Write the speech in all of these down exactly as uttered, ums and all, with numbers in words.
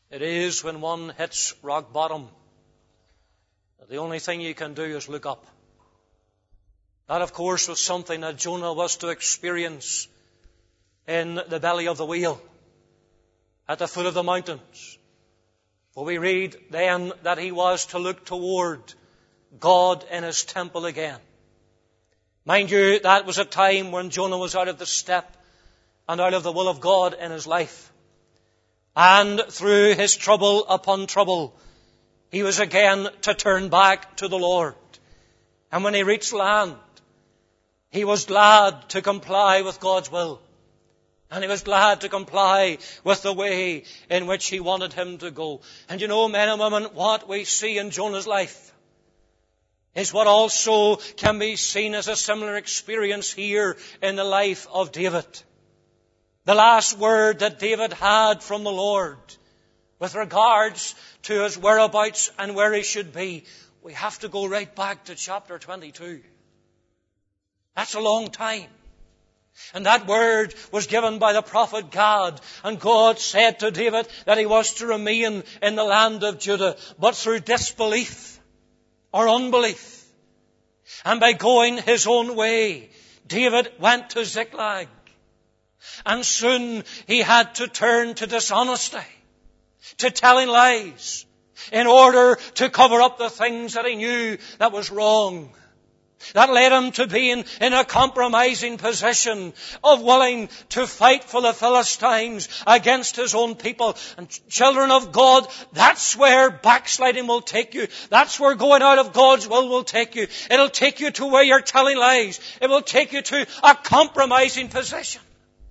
It is when one hits rock bottom that the only thing you can do is look up. That, of course, was something that Jonah was to experience in the belly of the whale, at the foot of the mountains. For we read then that he was to look toward God in His temple again. Mind you, that was a time when Jonah was out of the step and out of the will of God in his life. And through his trouble upon trouble, he was again to turn back to the Lord. And when he reached land, he was glad to comply with God's will. And he was glad to comply with the way in which He wanted him to go. And you know, men and women, what we see in Jonah's life is what also can be seen as a similar experience here in the life of David. The last word that David had from the Lord with regards to his whereabouts and where he should be, we have to go right back to chapter twenty-two. That's a long time. And that word was given by the prophet Gad. And God said to David that he was to remain in the land of Judah, but through disbelief or unbelief. And by going his own way, David went to Ziklag. And soon he had to turn to dishonesty, to telling lies, in order to cover up the things that he knew that was wrong. That led him to being in a compromising position of willing to fight for the Philistines against his own people. And children of God, that's where backsliding will take you. That's where going out of God's will will take you. It'll take you to where you're telling lies. It will take you to a compromising position.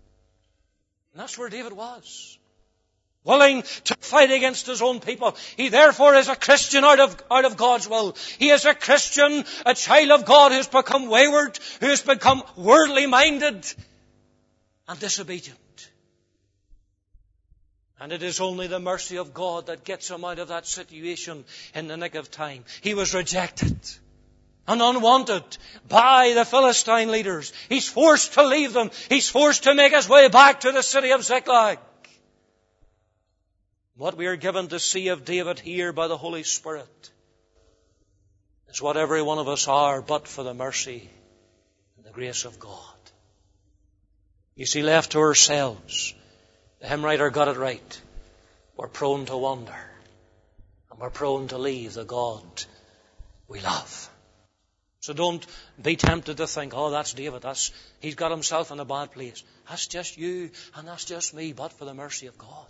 And that's where David was. Willing to fight against his own people. He therefore is a Christian out of, out of God's will. He is a Christian, a child of God who's become wayward, who has become worldly minded and disobedient. And it is only the mercy of God that gets him out of that situation in the nick of time. He was rejected and unwanted by the Philistine leaders. He's forced to leave them. He's forced to make his way back to the city of Ziklag. What we are given to see of David here by the Holy Spirit is what every one of us are, but for the mercy and the grace of God. You see, left to ourselves, the hymn writer got it right. We're prone to wander, and we're prone to leave the God we love. So don't be tempted to think, oh, that's David. That's, he's got himself in a bad place. That's just you, and that's just me, but for the mercy of God.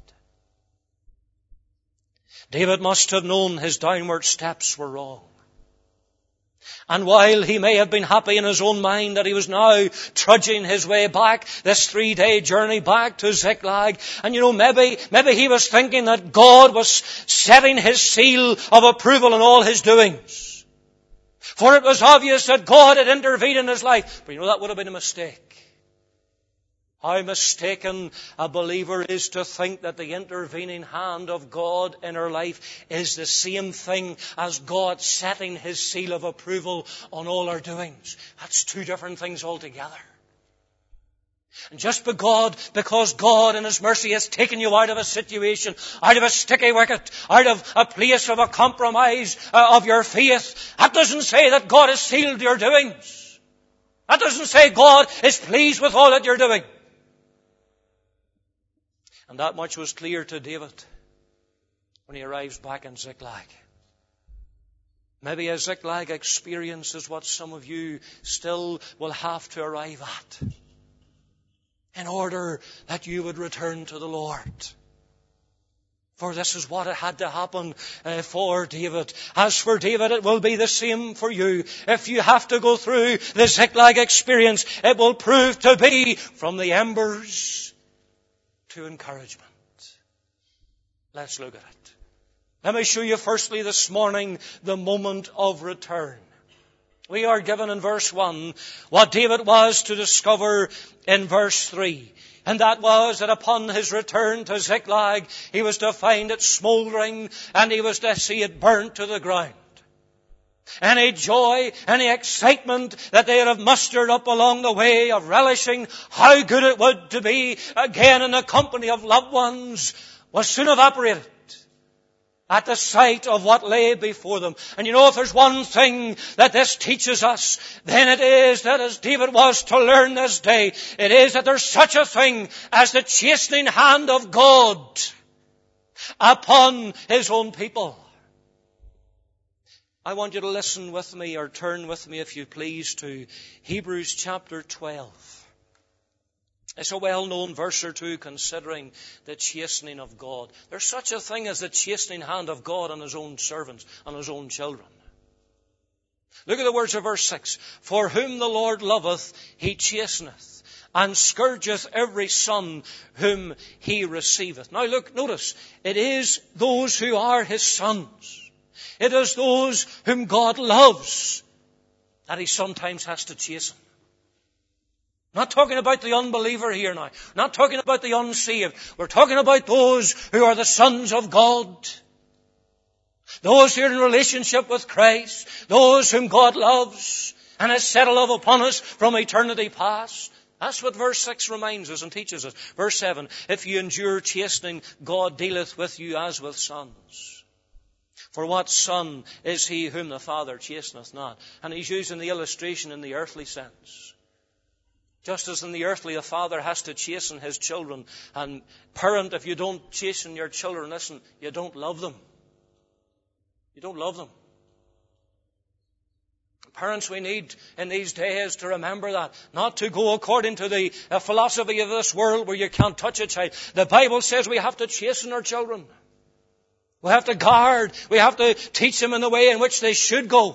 David must have known his downward steps were wrong. And while he may have been happy in his own mind that he was now trudging his way back, this three-day journey back to Ziklag, and you know, maybe, maybe he was thinking that God was setting His seal of approval in all his doings. For it was obvious that God had intervened in his life. But you know, that would have been a mistake. How mistaken a believer is to think that the intervening hand of God in our life is the same thing as God setting His seal of approval on all our doings. That's two different things altogether. And just because, because God in His mercy has taken you out of a situation, out of a sticky wicket, out of a place of a compromise uh, of your faith, that doesn't say that God has sealed your doings. That doesn't say God is pleased with all that you're doing. And that much was clear to David when he arrives back in Ziklag. Maybe a Ziklag experience is what some of you still will have to arrive at in order that you would return to the Lord. For this is what had to happen uh, for David. As for David, it will be the same for you. If you have to go through the Ziklag experience, it will prove to be from the embers to encouragement. Let's look at it. Let me show you firstly this morning the moment of return. We are given in verse one what David was to discover in verse three. And that was that upon his return to Ziklag, he was to find it smouldering and he was to see it burnt to the ground. Any joy, any excitement that they had mustered up along the way of relishing how good it would to be again in the company of loved ones was soon evaporated. at the sight of what lay before them. And you know, if there's one thing that this teaches us, then it is that as David was to learn this day, it is that there's such a thing as the chastening hand of God upon His own people. I want you to listen with me, or turn with me, if you please, to Hebrews chapter twelve. It's a well-known verse or two considering the chastening of God. There's such a thing as the chastening hand of God on His own servants, on His own children. Look at the words of verse six. For whom the Lord loveth, He chasteneth, and scourgeth every son whom He receiveth. Now look, notice, it is those who are His sons. It is those whom God loves that He sometimes has to chasten. Not talking about the unbeliever here now. Not talking about the unsaved. We're talking about those who are the sons of God. Those who are in relationship with Christ. Those whom God loves and has set a love upon us from eternity past. That's what verse six reminds us and teaches us. Verse seven, if you endure chastening, God dealeth with you as with sons. For what son is he whom the Father chasteneth not? And he's using the illustration in the earthly sense. Just as in the earthly, a father has to chasten his children. And parent, if you don't chasten your children, listen, you don't love them. You don't love them. Parents, we need in these days to remember that. Not to go according to the uh, philosophy of this world where you can't touch a child. The Bible says we have to chasten our children. We have to guard. We have to teach them in the way in which they should go.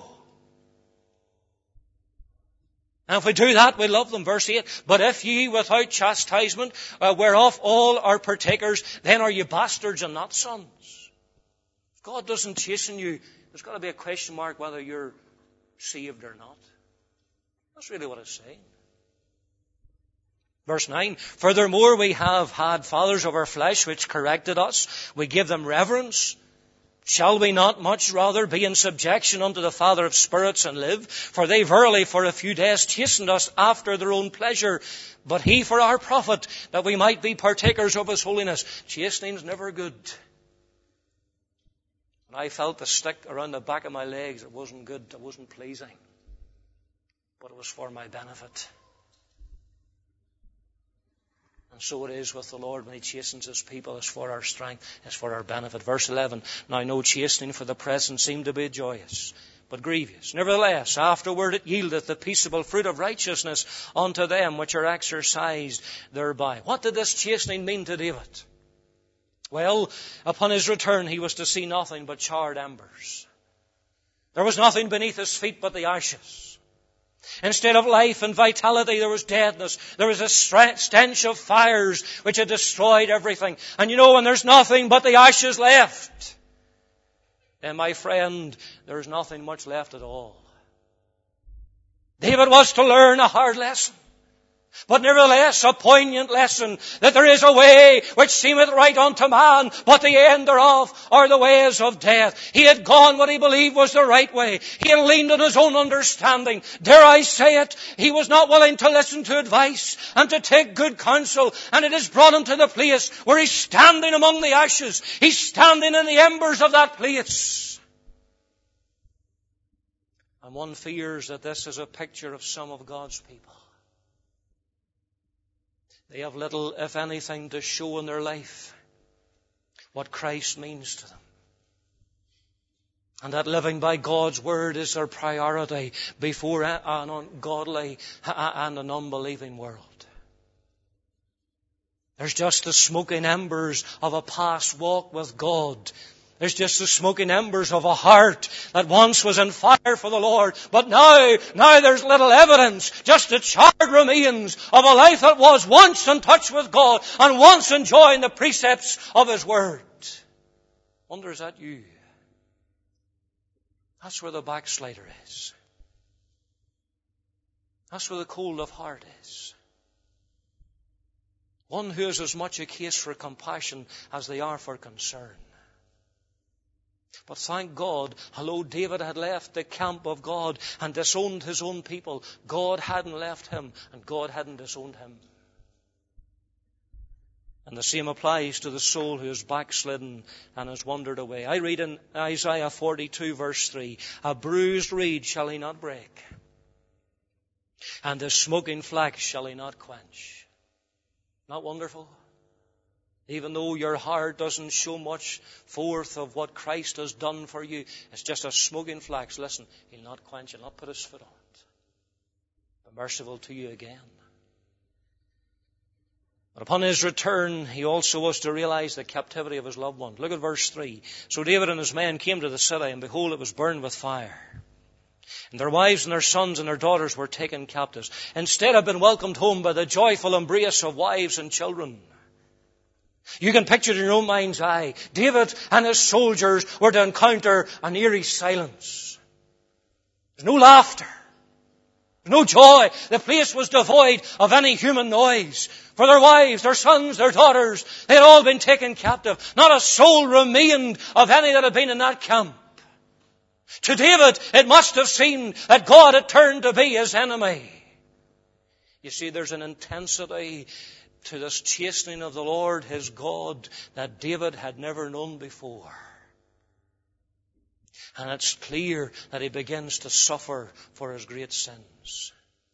And if we do that, we love them. Verse eight, but if ye without chastisement, uh, whereof all are partakers, then are ye bastards and not sons. If God doesn't chasten you, there's got to be a question mark whether you're saved or not. That's really what it's saying. Verse nine, furthermore we have had fathers of our flesh which corrected us. We give them reverence. Shall we not much rather be in subjection unto the Father of spirits and live? For they verily for a few days chastened us after their own pleasure, but He for our profit, that we might be partakers of His holiness. Chastening's never good. When I felt the stick around the back of my legs, it wasn't good, it wasn't pleasing. But it was for my benefit. And so it is with the Lord when He chastens His people. It's for our strength. It's for our benefit. Verse eleven. Now no chastening for the present seemed to be joyous, but grievous. Nevertheless, afterward it yieldeth the peaceable fruit of righteousness unto them which are exercised thereby. What did this chastening mean to David? Well, upon his return he was to see nothing but charred embers. There was nothing beneath his feet but the ashes. Instead of life and vitality, there was deadness. There was a stench of fires which had destroyed everything. And you know, when there's nothing but the ashes left, then, my friend, there's nothing much left at all. David was to learn a hard lesson. But nevertheless, a poignant lesson, that there is a way which seemeth right unto man, but the end thereof are the ways of death. He had gone what he believed was the right way. He had leaned on his own understanding. Dare I say it, he was not willing to listen to advice and to take good counsel. And it has brought him to the place where he's standing among the ashes. He's standing in the embers of that place. And one fears that this is a picture of some of God's people. They have little, if anything, to show in their life what Christ means to them. And that living by God's Word is their priority before an ungodly and an unbelieving world. There's just the smoking embers of a past walk with God. There's just the smoking embers of a heart that once was on fire for the Lord. But now, now there's little evidence, just the charred remains of a life that was once in touch with God and once enjoying the precepts of His Word. Wonder, is that you? That's where the backslider is. That's where the cold of heart is. One who is as much a case for compassion as they are for concern. But thank God, although David had left the camp of God and disowned his own people, God hadn't left him and God hadn't disowned him. And the same applies to the soul who is backslidden and has wandered away. I read in Isaiah forty-two verse three, a bruised reed shall he not break, and the smoking flax shall he not quench. Not wonderful? Even though your heart doesn't show much forth of what Christ has done for you, it's just a smoking flax. Listen, he'll not quench, he'll not put his foot on it. Be merciful to you again. But upon his return, he also was to realize the captivity of his loved ones. Look at verse three. So David and his men came to the city, and behold, it was burned with fire. And their wives and their sons and their daughters were taken captives, instead of being welcomed home by the joyful embrace of wives and children. You can picture it in your own mind's eye. David and his soldiers were to encounter an eerie silence. There's no laughter. No joy. The place was devoid of any human noise. For their wives, their sons, their daughters, they had all been taken captive. Not a soul remained of any that had been in that camp. To David, it must have seemed that God had turned to be his enemy. You see, there's an intensity to this chastening of the Lord, his God, that David had never known before. And it's clear that he begins to suffer for his great sins.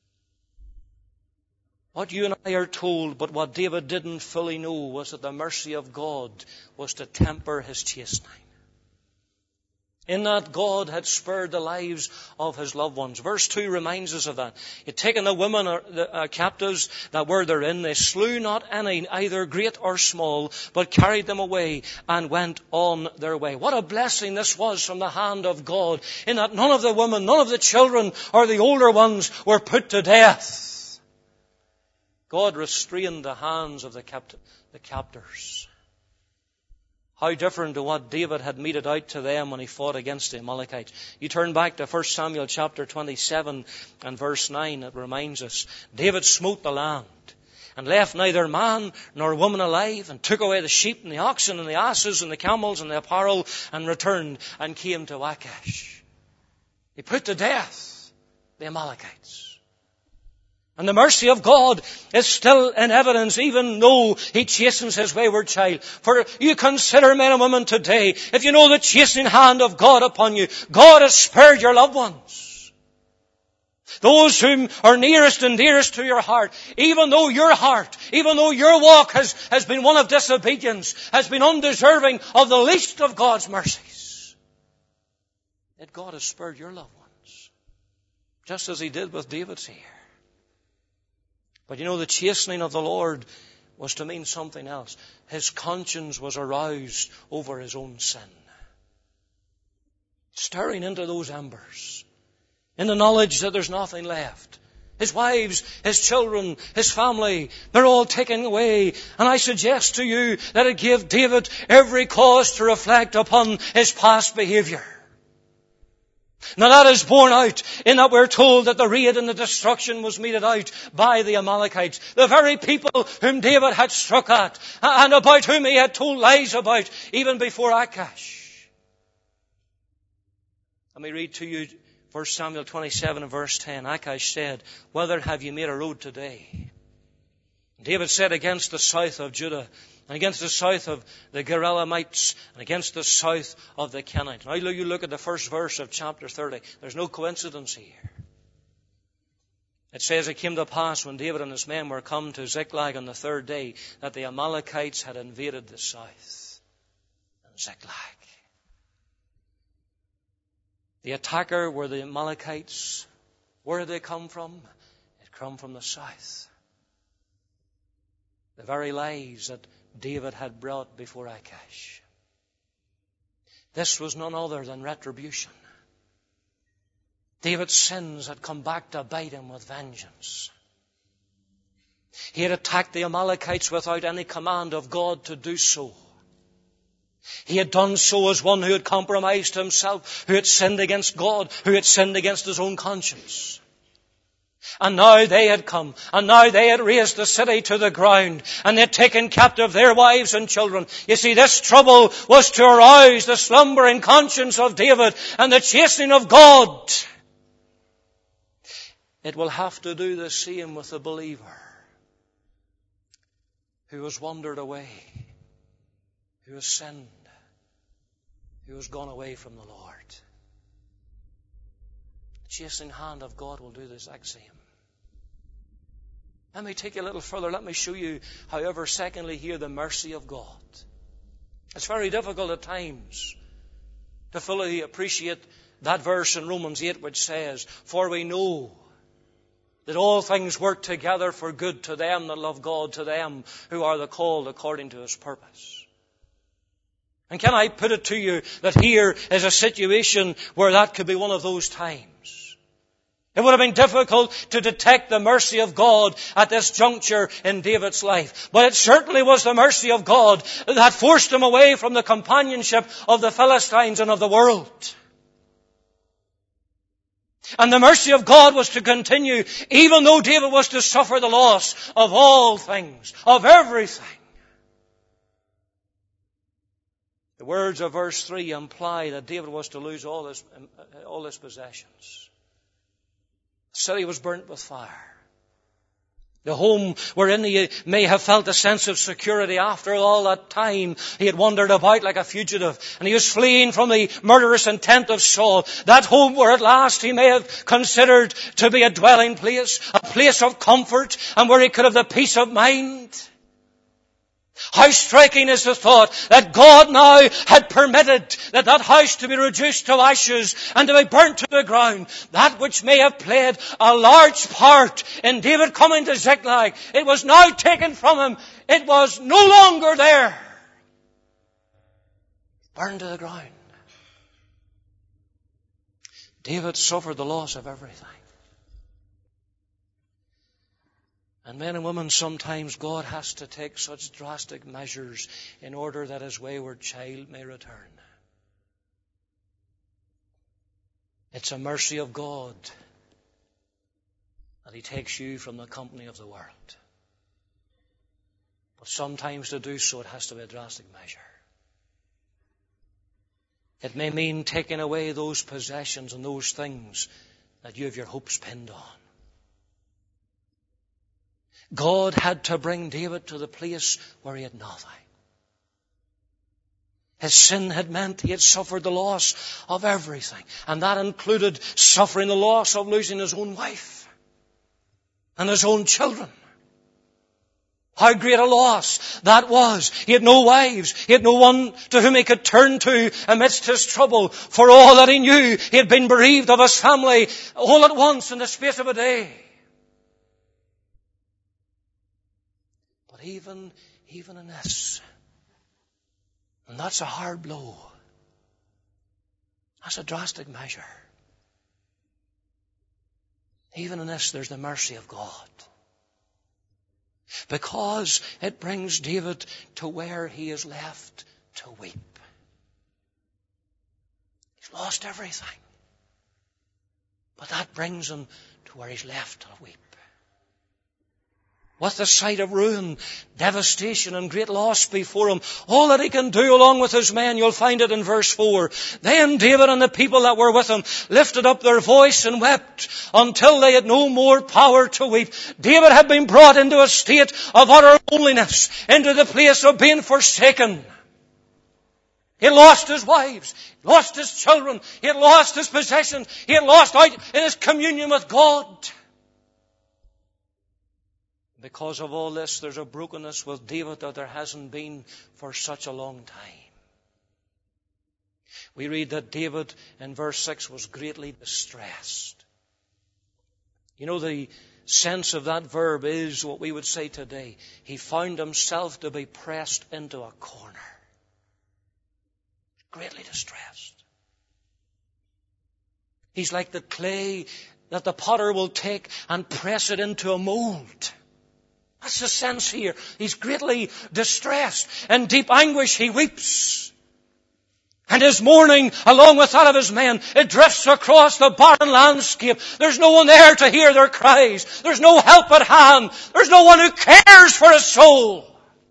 What you and I are told, but what David didn't fully know, was that the mercy of God was to temper his chastening. In that God had spared the lives of his loved ones. Verse two reminds us of that. He had taken the women or the uh, captives that were therein. They slew not any, either great or small, but carried them away and went on their way. What a blessing this was from the hand of God, in that none of the women, none of the children or the older ones were put to death. God restrained the hands of the, capt- the captors. How different to what David had meted out to them when he fought against the Amalekites. You turn back to First Samuel chapter twenty-seven and verse nine. It reminds us, David smote the land and left neither man nor woman alive, and took away the sheep and the oxen and the asses and the camels and the apparel, and returned and came to Achash. He put to death the Amalekites. And the mercy of God is still in evidence, even though he chastens his wayward child. For you consider, men and women, today, if you know the chastening hand of God upon you, God has spared your loved ones. Those whom are nearest and dearest to your heart, even though your heart, even though your walk has, has been one of disobedience, has been undeserving of the least of God's mercies, yet God has spared your loved ones, just as he did with David's here. But you know, the chastening of the Lord was to mean something else. His conscience was aroused over his own sin. Stirring into those embers, in the knowledge that there's nothing left. His wives, his children, his family, they're all taken away. And I suggest to you that it gave David every cause to reflect upon his past behavior. Now that is borne out in that we're told that the raid and the destruction was meted out by the Amalekites, the very people whom David had struck at and about whom he had told lies about even before Achash. Let me read to you First Samuel twenty-seven and verse ten. Achash said, "Whither have you made a road today?" David said, "Against the south of Judah, and against the south of the Geralamites, and against the south of the Kenites." Now you look at the first verse of chapter thirty. There's no coincidence here. It says, "It came to pass when David and his men were come to Ziklag on the third day, that the Amalekites had invaded the south." And Ziklag. The attacker were the Amalekites. Where did they come from? It come from the south. The very lies that David had brought before Achash. This was none other than retribution. David's sins had come back to bite him with vengeance. He had attacked the Amalekites without any command of God to do so. He had done so as one who had compromised himself, who had sinned against God, who had sinned against his own conscience. And now they had come, and now they had razed the city to the ground, and they had taken captive their wives and children. You see, this trouble was to arouse the slumbering conscience of David and the chastening of God. It will have to do the same with the believer. who has wandered away, who has sinned, who has gone away from the Lord. The chastening hand of God will do the exact same. Let me take you a little further. Let me show you, however, secondly, here, the mercy of God. It's very difficult at times to fully appreciate that verse in Romans eight which says, "For we know that all things work together for good to them that love God, to them who are the called according to His purpose." And can I put it to you that here is a situation where that could be one of those times? It would have been difficult to detect the mercy of God at this juncture in David's life. But it certainly was the mercy of God that forced him away from the companionship of the Philistines and of the world. And the mercy of God was to continue, even though David was to suffer the loss of all things, of everything. The words of verse three imply that David was to lose all his, all his possessions. The city was burnt with fire. The home wherein he may have felt a sense of security after all that time he had wandered about like a fugitive, and he was fleeing from the murderous intent of Saul. That home where at last he may have considered to be a dwelling place, a place of comfort, and where he could have the peace of mind. How striking is the thought that God now had permitted that that house to be reduced to ashes and to be burnt to the ground. That which may have played a large part in David coming to Ziklag, it was now taken from him. It was no longer there. Burned to the ground. David suffered the loss of everything. And men and women, sometimes God has to take such drastic measures in order that His wayward child may return. It's a mercy of God that He takes you from the company of the world. But sometimes to do so, it has to be a drastic measure. It may mean taking away those possessions and those things that you have your hopes pinned on. God had to bring David to the place where he had nothing. His sin had meant he had suffered the loss of everything. And that included suffering the loss of losing his own wife and his own children. How great a loss that was. He had no wives. He had no one to whom he could turn to amidst his trouble. For all that he knew, he had been bereaved of his family all at once in the space of a day. But even, even in this, and that's a hard blow. That's a drastic measure. Even in this, there's the mercy of God. Because it brings David to where he is left to weep. He's lost everything. But that brings him to where he's left to weep. With the sight of ruin, devastation and great loss before him, all that he can do along with his men, you'll find it in verse four. Then David and the people that were with him lifted up their voice and wept until they had no more power to weep. David had been brought into a state of utter loneliness, into the place of being forsaken. He had lost his wives, lost his children, he had lost his possessions, he had lost out in his communion with God. Because of all this, there's a brokenness with David that there hasn't been for such a long time. We read that David in verse six was greatly distressed. You know, the sense of that verb is what we would say today. He found himself to be pressed into a corner. Greatly distressed. He's like the clay that the potter will take and press it into a mold. That's the sense here. He's greatly distressed. In deep anguish he weeps. And his mourning, along with that of his men, it drifts across the barren landscape. There's no one there to hear their cries. There's no help at hand. There's no one who cares for his soul.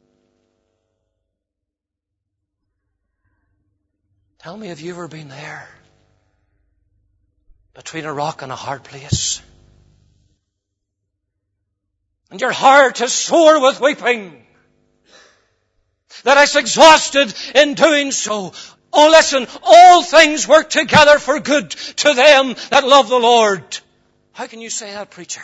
Tell me, have you ever been there? Between a rock and a hard place. And your heart is sore with weeping. that is exhausted in doing so. Oh, listen, all things work together for good to them that love the Lord. How can you say that, preacher?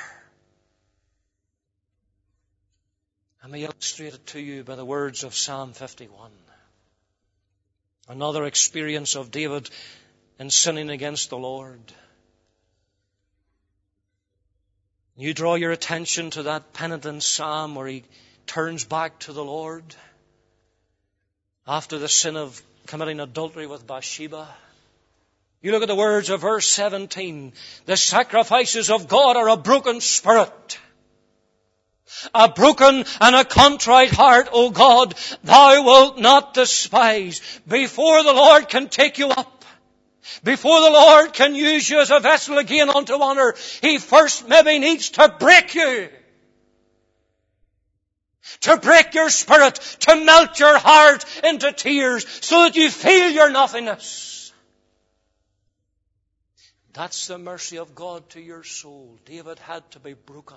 Let me illustrate it to you by the words of Psalm fifty-one. Another experience of David in sinning against the Lord. You draw your attention to that penitent psalm where he turns back to the Lord after the sin of committing adultery with Bathsheba. You look at the words of verse seventeen. The sacrifices of God are a broken spirit, a broken and a contrite heart, O God, thou wilt not despise. Before the Lord can take you up, before the Lord can use you as a vessel again unto honor, He first maybe needs to break you. To break your spirit, to melt your heart into tears so that you feel your nothingness. That's the mercy of God to your soul. David had to be broken.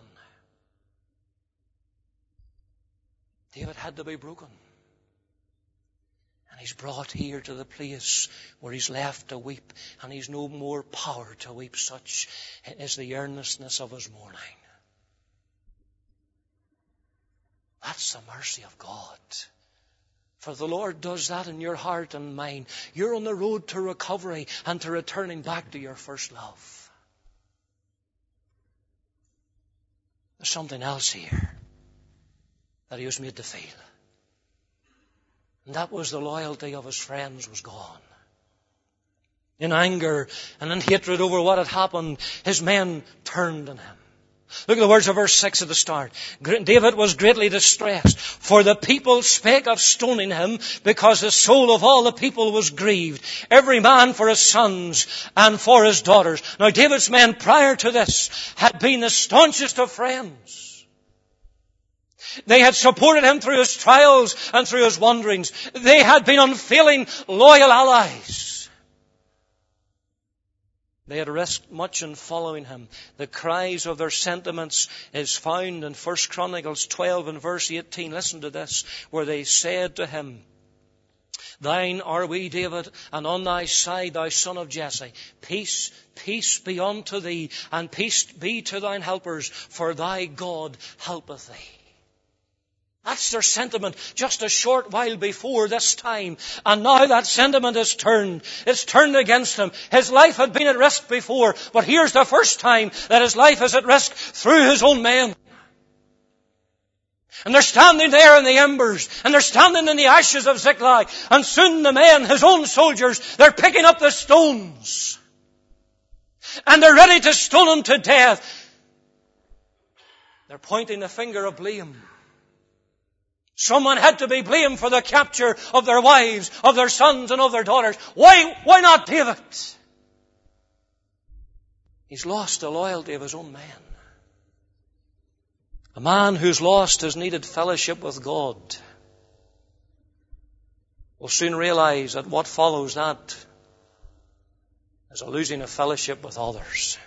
David had to be broken. And he's brought here to the place where he's left to weep, and he's no more power to weep. Such is the earnestness of his mourning. That's the mercy of God. For the Lord does that in your heart and mine. You're on the road to recovery and to returning back to your first love. There's something else here that he was made to feel. And that was the loyalty of his friends was gone. In anger and in hatred over what had happened, his men turned on him. Look at the words of verse six at the start. David was greatly distressed, for the people spake of stoning him, because the soul of all the people was grieved, every man for his sons and for his daughters. Now David's men prior to this had been the staunchest of friends. They had supported him through his trials and through his wanderings. They had been unfailing, loyal allies. They had risked much in following him. The cries of their sentiments is found in First Chronicles twelve and verse eighteen. Listen to this, where they said to him, Thine are we, David, and on thy side, thou son of Jesse. Peace, peace be unto thee, and peace be to thine helpers, for thy God helpeth thee. That's their sentiment just a short while before this time. And now that sentiment is turned. It's turned against him. His life had been at risk before, but here's the first time that his life is at risk through his own men. And they're standing there in the embers, and they're standing in the ashes of Ziklag, and soon the men, his own soldiers, they're picking up the stones. And they're ready to stone him to death. They're pointing the finger of blame. Someone had to be blamed for the capture of their wives, of their sons, and of their daughters. Why, why not David? He's lost the loyalty of his own men. A man who's lost his needed fellowship with God will soon realize that what follows that is a losing of fellowship with others.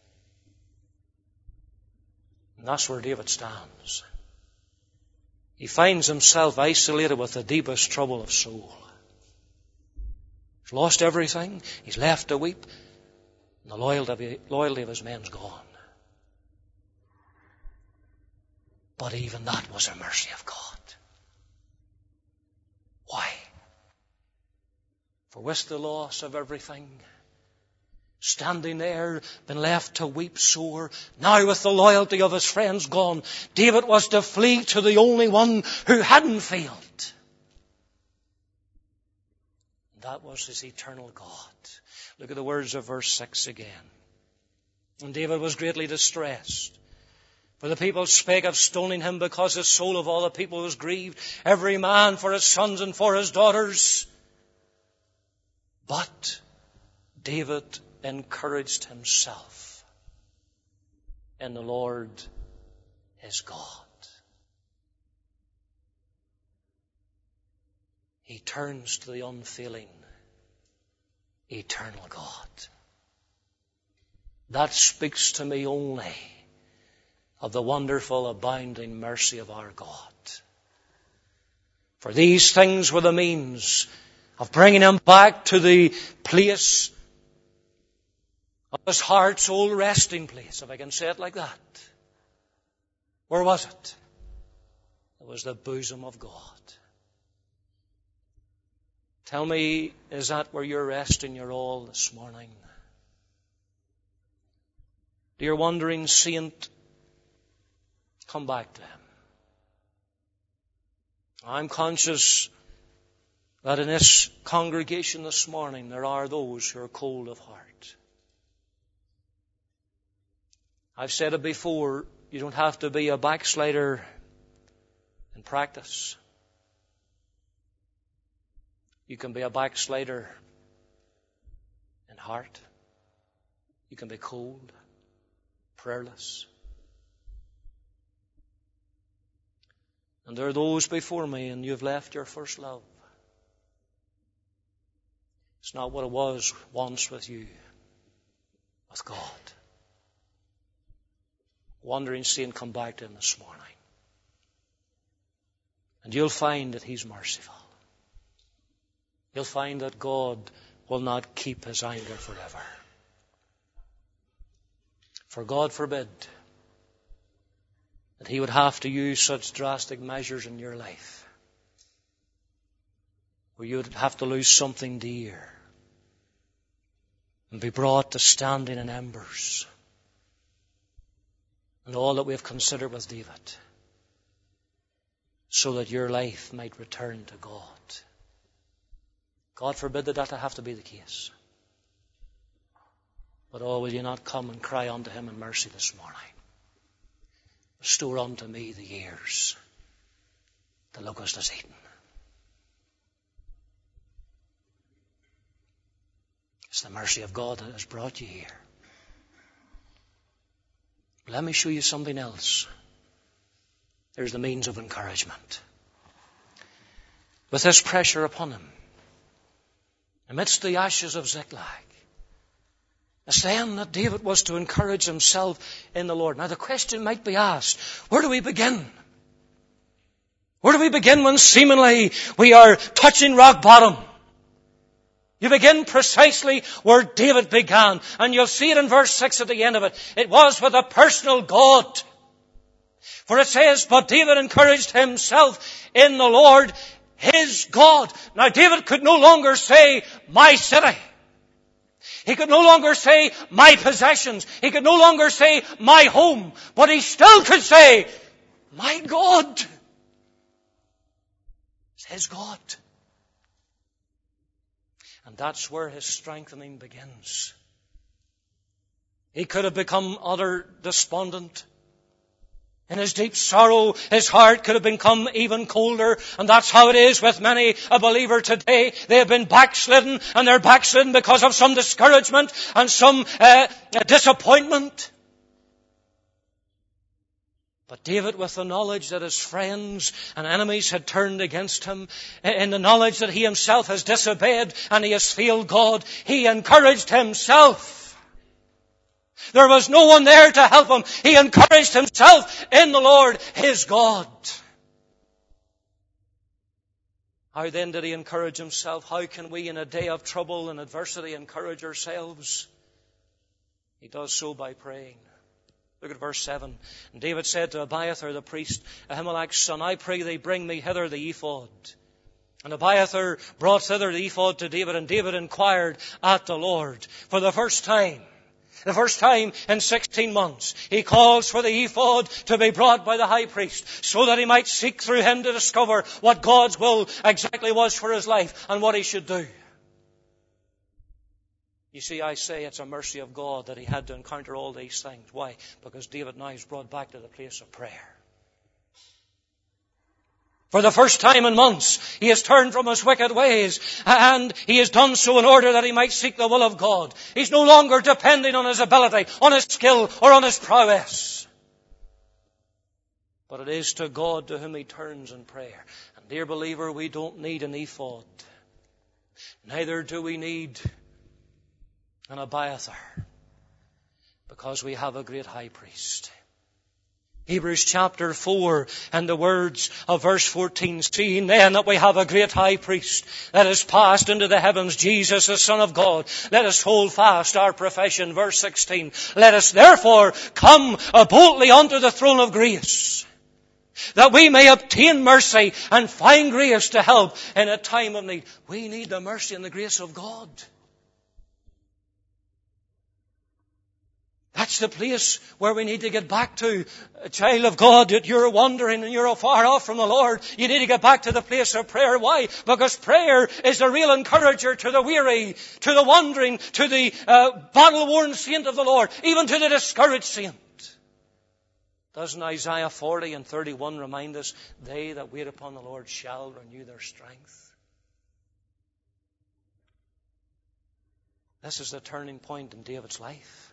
And that's where David stands. He finds himself isolated with the deepest trouble of soul. He's lost everything. He's left to weep. And the loyalty, loyalty of his men's gone. But even that was a mercy of God. Why? For with the loss of everything, standing there, been left to weep sore, now with the loyalty of his friends gone, David was to flee to the only one who hadn't failed. And that was his eternal God. Look at the words of verse six again. And David was greatly distressed, for the people spake of stoning him, because the soul of all the people was grieved, every man for his sons and for his daughters. But David encouraged himself in the Lord his God. He turns to the unfailing, eternal God. That speaks to me only of the wonderful, abounding mercy of our God. For these things were the means of bringing him back to the place of his heart's old resting place, if I can say it like that. Where was it? It was the bosom of God. Tell me, is that where you're resting your all this morning? Dear wandering saint, come back to him. I'm conscious that in this congregation this morning there are those who are cold of heart. I've said it before, you don't have to be a backslider in practice. You can be a backslider in heart. You can be cold, prayerless. And there are those before me, and you've left your first love. It's not what it was once with you, with God. Wandering saint, come back to him this morning. And you'll find that he's merciful. You'll find that God will not keep his anger forever. For God forbid that he would have to use such drastic measures in your life, where you would have to lose something dear and be brought to standing in embers, and all that we have considered with David, so that your life might return to God. God forbid that that have to be the case. But oh, will you not come and cry unto him in mercy this morning? Restore unto me the years the locust has eaten. It's the mercy of God that has brought you here. Let me show you something else. There's the means of encouragement. With this pressure upon him, amidst the ashes of Ziklag, it's then that David was to encourage himself in the Lord. Now the question might be asked, where do we begin? Where do we begin when seemingly we are touching rock bottom? You begin precisely where David began. And you'll see it in verse six at the end of it. It was with a personal God. For it says, but David encouraged himself in the Lord, his God. Now David could no longer say, my city. He could no longer say, my possessions. He could no longer say, my home. But he still could say, my God. It's his God. And that's where his strengthening begins. He could have become utter despondent. In his deep sorrow, his heart could have become even colder. And that's how it is with many a believer today. They have been backslidden, and they're backslidden because of some discouragement and some uh, disappointment. But David, with the knowledge that his friends and enemies had turned against him, in the knowledge that he himself has disobeyed and he has failed God, he encouraged himself. There was no one there to help him. He encouraged himself in the Lord, his God. How then did he encourage himself? How can we in a day of trouble and adversity encourage ourselves? He does so by praying. Look at verse seven. And David said to Abiathar the priest, Ahimelech's son, I pray thee, bring me hither the ephod. And Abiathar brought thither the ephod to David, and David inquired at the Lord. For the first time, the first time in sixteen months, he calls for the ephod to be brought by the high priest, so that he might seek through him to discover what God's will exactly was for his life and what he should do. You see, I say it's a mercy of God that he had to encounter all these things. Why? Because David now is brought back to the place of prayer. For the first time in months, he has turned from his wicked ways, and he has done so in order that he might seek the will of God. He's no longer depending on his ability, on his skill, or on his prowess. But it is to God to whom he turns in prayer. And dear believer, we don't need an ephod. Neither do we need an Abiathar, because we have a great high priest. Hebrews chapter four and the words of verse fourteen, seeing then that we have a great high priest that is passed into the heavens, Jesus the Son of God, let us hold fast our profession. Verse sixteen, let us therefore come boldly unto the throne of grace, that we may obtain mercy and find grace to help in a time of need. We need the mercy and the grace of God. That's the place where we need to get back to. A child of God, that you're wandering and you're far off from the Lord, you need to get back to the place of prayer. Why? Because prayer is the real encourager to the weary, to the wandering, to the uh, battle-worn saint of the Lord, even to the discouraged saint. Doesn't Isaiah forty and thirty-one remind us, they that wait upon the Lord shall renew their strength? This is the turning point in David's life.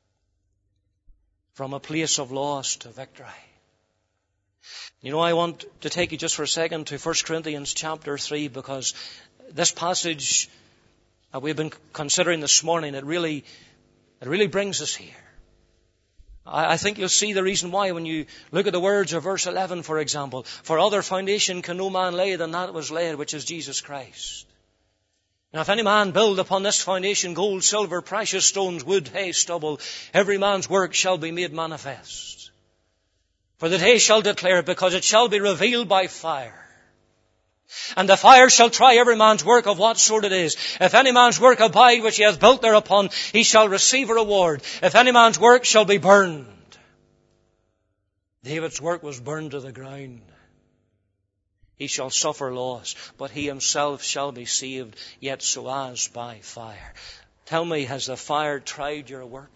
From a place of loss to victory. You know, I want to take you just for a second to First Corinthians chapter three, because this passage that we've been considering this morning, it really, it really brings us here. I, I think you'll see the reason why when you look at the words of verse eleven, for example. For other foundation can no man lay than that was laid, which is Jesus Christ. Now, if any man build upon this foundation gold, silver, precious stones, wood, hay, stubble, every man's work shall be made manifest. For the day shall declare it, because it shall be revealed by fire. And the fire shall try every man's work of what sort it is. If any man's work abide which he hath built thereupon, he shall receive a reward. If any man's work shall be burned. David's work was burned to the ground. He shall suffer loss, but he himself shall be saved, yet so as by fire. Tell me, has the fire tried your work?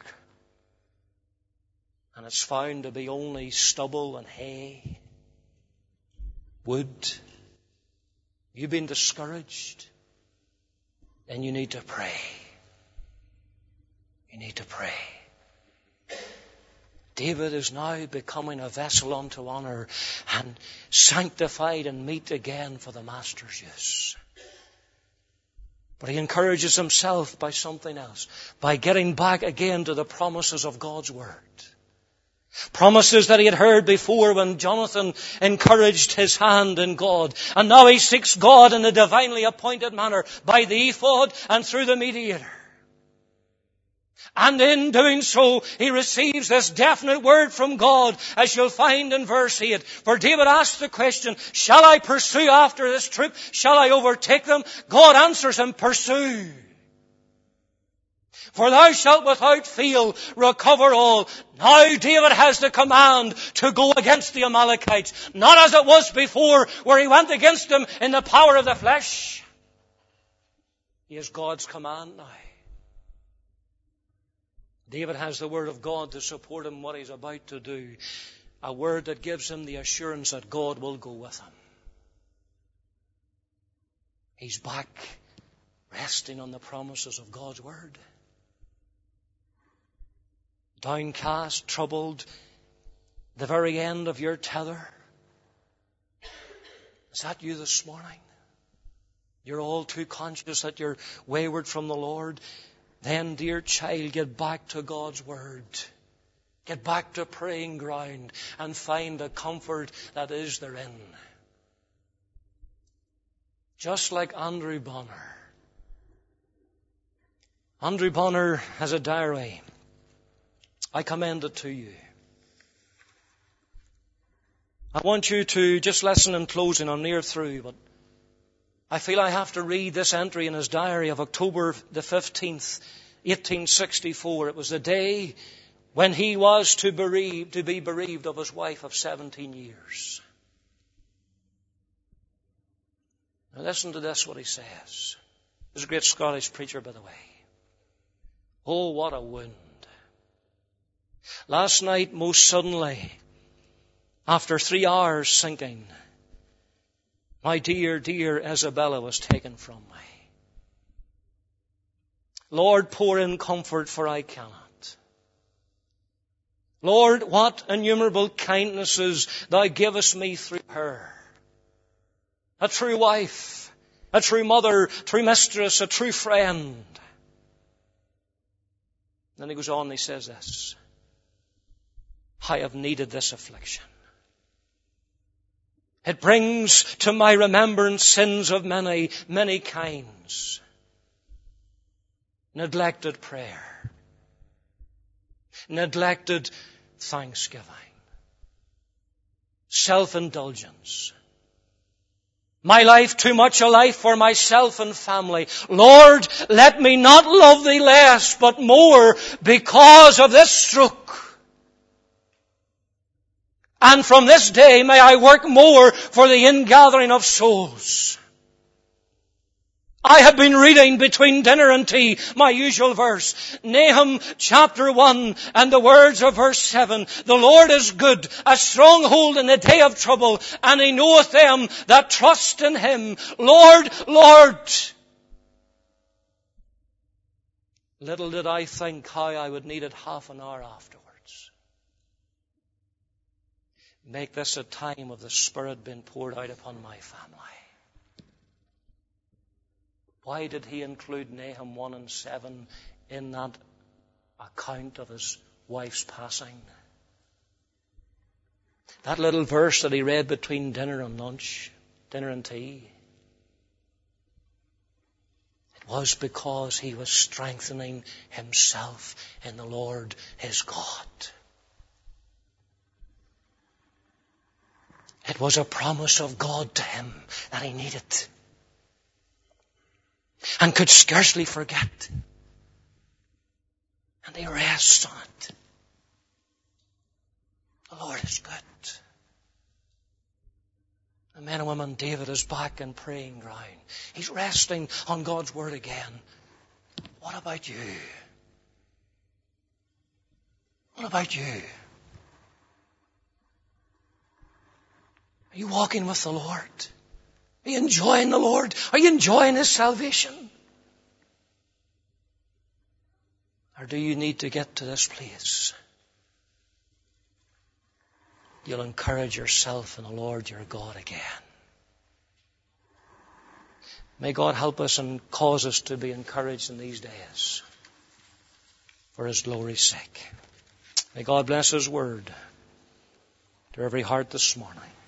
And it's found to be only stubble and hay, wood. You've been discouraged? Then you need to pray. You need to pray. David is now becoming a vessel unto honor and sanctified and meet again for the Master's use. But he encourages himself by something else, by getting back again to the promises of God's Word. Promises that he had heard before when Jonathan encouraged his hand in God. And now he seeks God in a divinely appointed manner by the ephod and through the mediator. And in doing so, he receives this definite word from God, as you'll find in verse eight. For David asked the question, shall I pursue after this troop? Shall I overtake them? God answers him, pursue. For thou shalt without fail recover all. Now David has the command to go against the Amalekites. Not as it was before, where he went against them in the power of the flesh. He has God's command now. David has the word of God to support him what he's about to do. A word that gives him the assurance that God will go with him. He's back resting on the promises of God's word. Downcast, troubled, the very end of your tether. Is that you this morning? You're all too conscious that you're wayward from the Lord. Then, dear child, get back to God's Word. Get back to praying ground and find the comfort that is therein. Just like Andrew Bonner. Andrew Bonner has a diary. I commend it to you. I want you to just listen in closing. I'm near through, but I feel I have to read this entry in his diary of October the fifteenth, eighteen sixty-four. It was the day when he was to, bereave, to be bereaved of his wife of seventeen years. Now listen to this, what he says. He's a great Scottish preacher, by the way. Oh, what a wound. Last night, most suddenly, after three hours sinking, my dear, dear Isabella was taken from me. Lord, pour in comfort, for I cannot. Lord, what innumerable kindnesses thou givest me through her. A true wife, a true mother, true mistress, a true friend. Then he goes on and he says this. I have needed this affliction. It brings to my remembrance sins of many, many kinds. Neglected prayer. Neglected thanksgiving. Self-indulgence. My life too much a life for myself and family. Lord, let me not love Thee less, but more because of this stroke. And from this day may I work more for the ingathering of souls. I have been reading between dinner and tea my usual verse, Nahum chapter one and the words of verse seven. The Lord is good, a stronghold in the day of trouble, and He knoweth them that trust in Him. Lord, Lord. Little did I think how I would need it half an hour afterwards. Make this a time of the Spirit being poured out upon my family. Why did He include Nahum one and seven in that account of his wife's passing? That little verse that he read between dinner and lunch, dinner and tea. It was because he was strengthening himself in the Lord his God. It was a promise of God to him that he needed and could scarcely forget. And he rests on it. The Lord is good. The men and women, David is back in praying ground. He's resting on God's Word again. What about you? What about you? Are you walking with the Lord? Are you enjoying the Lord? Are you enjoying His salvation? Or do you need to get to this place? You'll encourage yourself in the Lord your God again. May God help us and cause us to be encouraged in these days for His glory's sake. May God bless His Word to every heart this morning.